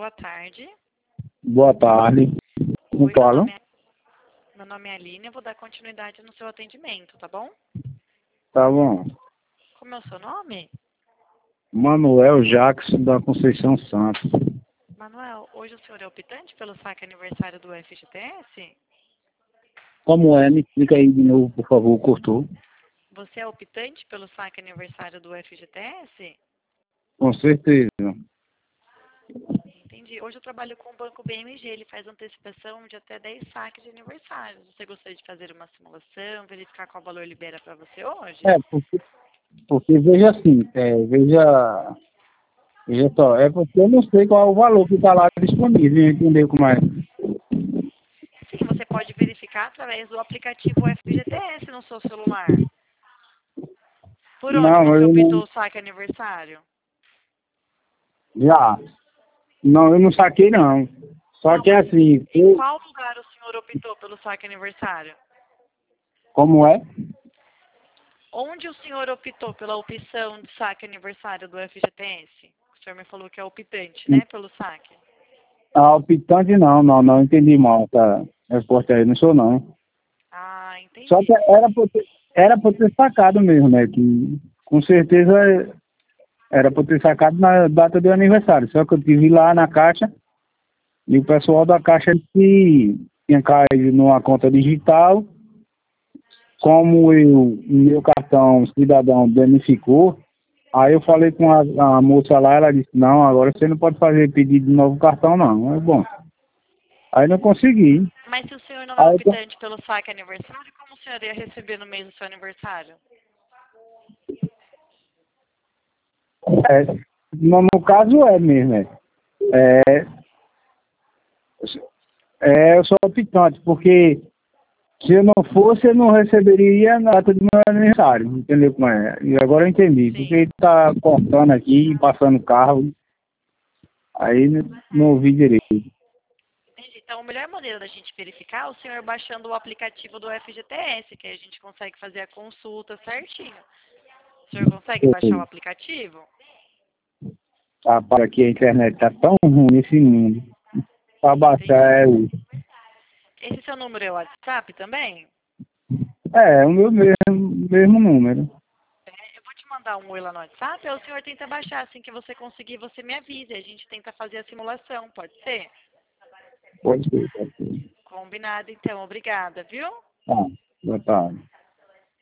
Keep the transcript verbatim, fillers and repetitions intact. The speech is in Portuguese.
boa tarde. Boa tarde. Como Oi, meu fala? nome, é, meu nome é Aline, eu vou dar continuidade no seu atendimento, tá bom? Tá bom. Como é o seu nome? Manuel Jackson da Conceição Santos. Manuel, hoje o senhor é optante pelo saque aniversário do F G T S? Como é? Me explica aí de novo, por favor, cortou. Você é optante pelo saque aniversário do F G T S? Com certeza. Entendi. Hoje eu trabalho com o Banco B M G, ele faz antecipação de até dez saques de aniversário. Você gostaria de fazer uma simulação, verificar qual valor libera para você hoje? É, porque, porque veja assim, é, veja, veja só, é porque eu não sei qual é o valor que está lá disponível, entendeu como é? Sim, você pode verificar através do aplicativo F G T S no seu celular. Por onde Não, você eu não, optou o saque aniversário? já, não, eu não saquei não. Só Não, que é mas assim, em eu, qual lugar o senhor optou pelo saque aniversário? como é? Onde o senhor optou pela opção de saque aniversário do F G T S? O senhor me falou que é optante, né, pelo saque. Ah, optante não, não, não entendi mal, tá? Resposta aí, não sou não. Ah, Só que entendi. era pra eu ter, era pra eu ter sacado mesmo, né? Que com certeza era pra eu ter sacado na data do aniversário. Só que eu tive lá na caixa e o pessoal da caixa disse que tinha caído numa conta digital. Como eu, meu cartão cidadão danificou, aí eu falei com a, a moça lá, ela disse, não, agora você não pode fazer pedido de novo cartão não. É bom. Aí não consegui. Mas se o senhor não é Aí, eu- optante pelo saque aniversário, como o senhor ia receber no mês do seu aniversário? é, no, no caso é mesmo, é. É, É, eu sou optante, porque se eu não fosse, eu não receberia a data do meu aniversário, entendeu como é? E agora eu entendi, porque Sim. ele tá cortando aqui, passando carro, aí não, não ouvi direito. Entendi. Então, a melhor maneira da gente verificar é o senhor baixando o aplicativo do F G T S, que aí a gente consegue fazer a consulta certinho. O senhor consegue baixar o aplicativo? Ah, para que a internet tá tão ruim nesse mundo. Para baixar Entendi. é o... Esse seu número é o WhatsApp também? É, é o meu mesmo, mesmo número. É, eu vou te mandar um oi lá no WhatsApp, aí o senhor tenta baixar. Assim que você conseguir, você me avisa. A gente tenta fazer a simulação, pode ser? Pode ser, pode ser. Combinado, então. Obrigada, viu? Ah, boa tarde.